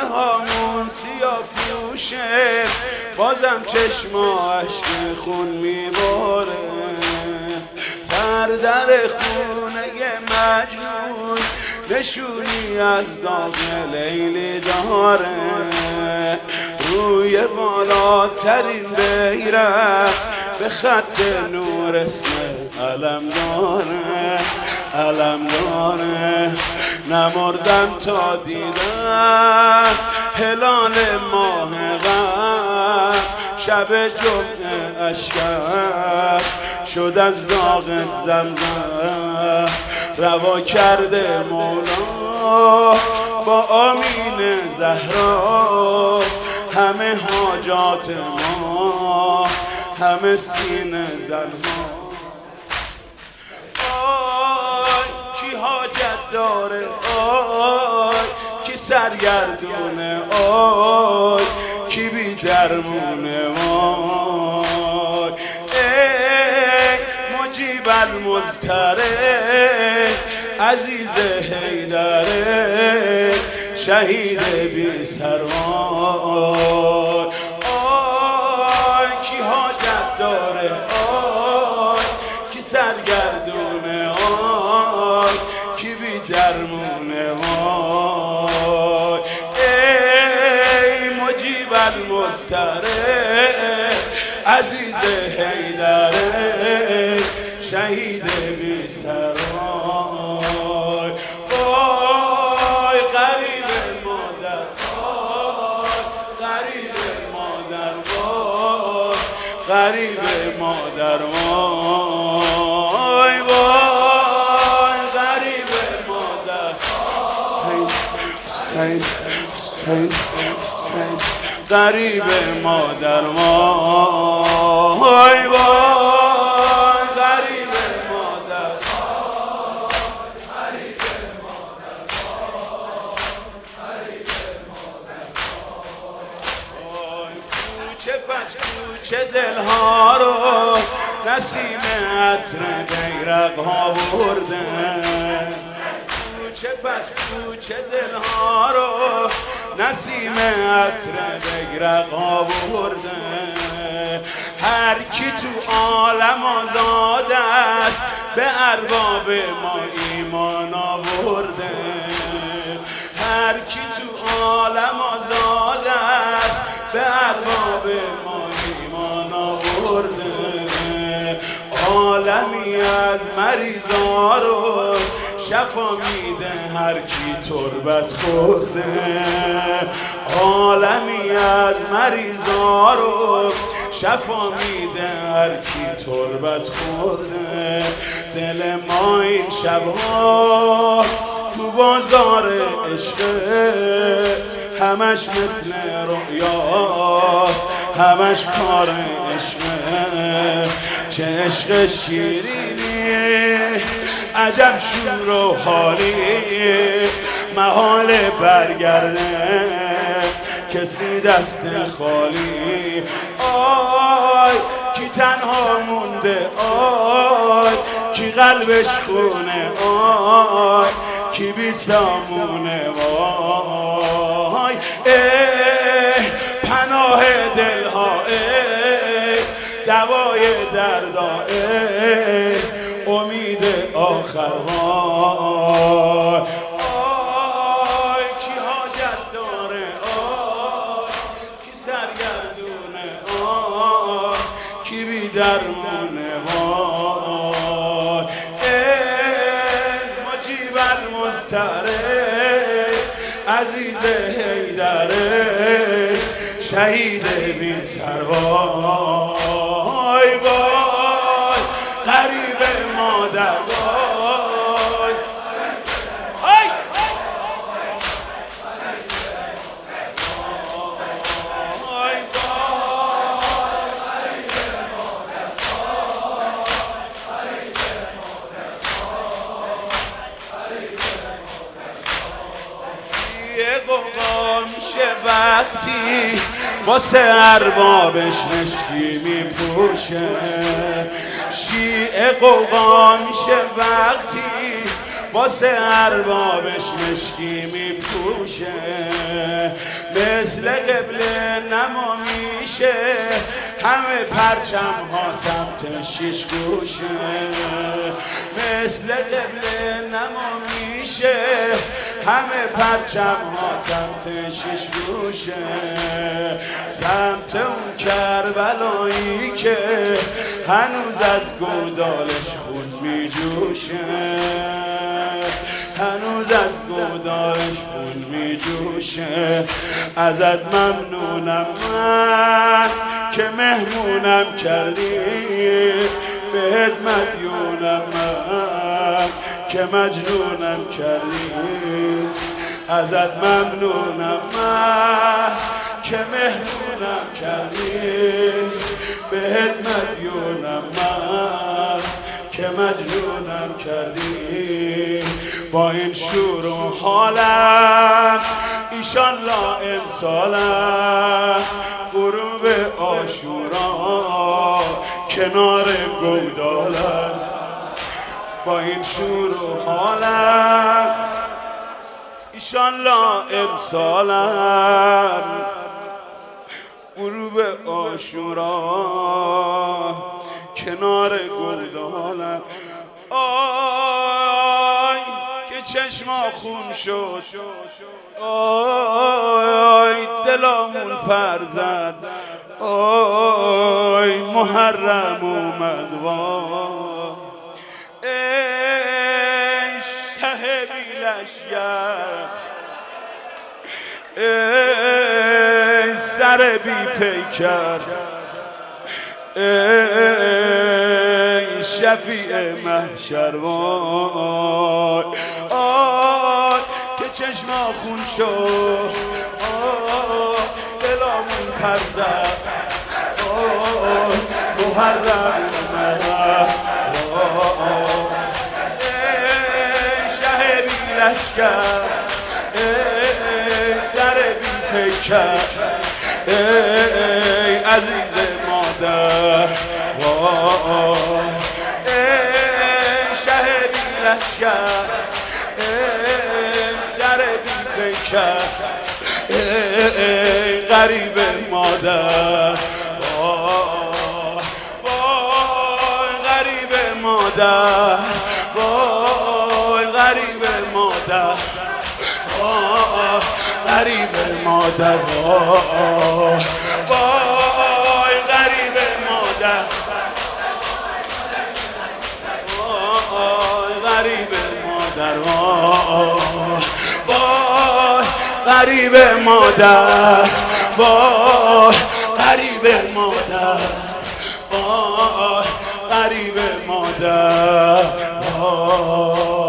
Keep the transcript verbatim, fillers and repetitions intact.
هامون سیاه پوشه، بازم چشماش خون میباره. سر در خونه مجنون نشونی از داغ لیلی داره. روی بالاترین بیرق به خط نور اسم علم داره، علم داره. نمردم تا دیدم هلال ماه غم، شب جمعه اشکر شد از داغ زمزم. روا کرده مولا با آمین زهرا همه حاجات ما، همه سینه زنها. آی کی حاجت داره، آی کی سرگردونه، آی کی بی درمونه. وای ای مجیب المضطره، عزیز حیدره، شهید بی سروای. آی کی حاجت داره، آی کی سرگردونه، آی کی بی درمونه. وای ای مجیب المضطره، عزیز حیدره، شهید بی سروای. وای غریب مادر، وای غریب مادر، وای غریب مادر. وای وای غریب مادر. سید سید سید غریب مادر. وای وای غریب مادر. کوچه پس کوچه دلها رو نسیم عطر بیرق ها برده. کوچه پس کوچه دلها رو نسیم عطر بیرق ها برده. هر کی تو عالم آزاد است به ارباب ما ایمان آورده. هر کی تو عالم آزاد است به ارباب ما ایمان آورده. عالمی از مریضا رو شفا میده هر کی تربت خورده. عالمی از مریضا رو شفا میده هر کی تربت خورده. دل ما این شبها تو بازار عشقه، همش مثل رؤیاست، همش کار عشقه. چه عشق شیرینی، عجب شور و حالی، محال برگرده کسی دست خالی. آی کی تنها مونده، آی کی قلبش خونه، آی کی بی سامونه. وای ای پناه دلها، ای دوای دردا، ای امید آخر. وای آی کی حاجت داره، آی کی سرگردونه، آی کی بی درمونه. وای ای مجیب المضطره، عزیز حیدره، شهید بی سروای. وای غریب مادر، وای های قوقا میشه وقتی واسه اربابش مشکی میپوشه. شیعه قوقا میشه وقتی واسه اربابش مشکی میپوشه، مثل قبله نما میشه، همه پرچم ها سمت شیش گوشه، مثل قبله نما میشه، همه پرچم ها سمت شیش گوشه، سمت اون کربلایی که هنوز از گودالش خون میجوشه، هنوز از گودالش خون میجوشه. ازت ممنونم من که مهمونم کردی، بهت مدیونم من که مجنونم کردی. ازت ممنونم من که مهمونم کردی، بهت مدیونم من که مجنونم کردی. با این شور و حالم ایشالله امسالم غروب عاشورا کنار گودالم. با این شور و حالم ایشالله امسالم غروب عاشورا کنار گودالم. آی که چشما خون شد، آی دلامون پر زد، آی محرم اومد وای. ای شه بی لشگر، ای سر بی پیکر، ای شفیع محشر وای. آی که چشما خون شد، آی دلامون پر زد، آی محرم اومد وای. ای شه بی لشگر، ای سر بی پیکر، ای عزیز مادر وای. ای شه بی لشگر، ای سر بی پیکر، ای غریب مادر وای. وای غریب مادر، وای غریب مادر، وای غریب مادر، وای وای غریب مادر، وای غریب مادر، وای وای غریب مادر، وای غریب مادر، وای غریب مادر، وای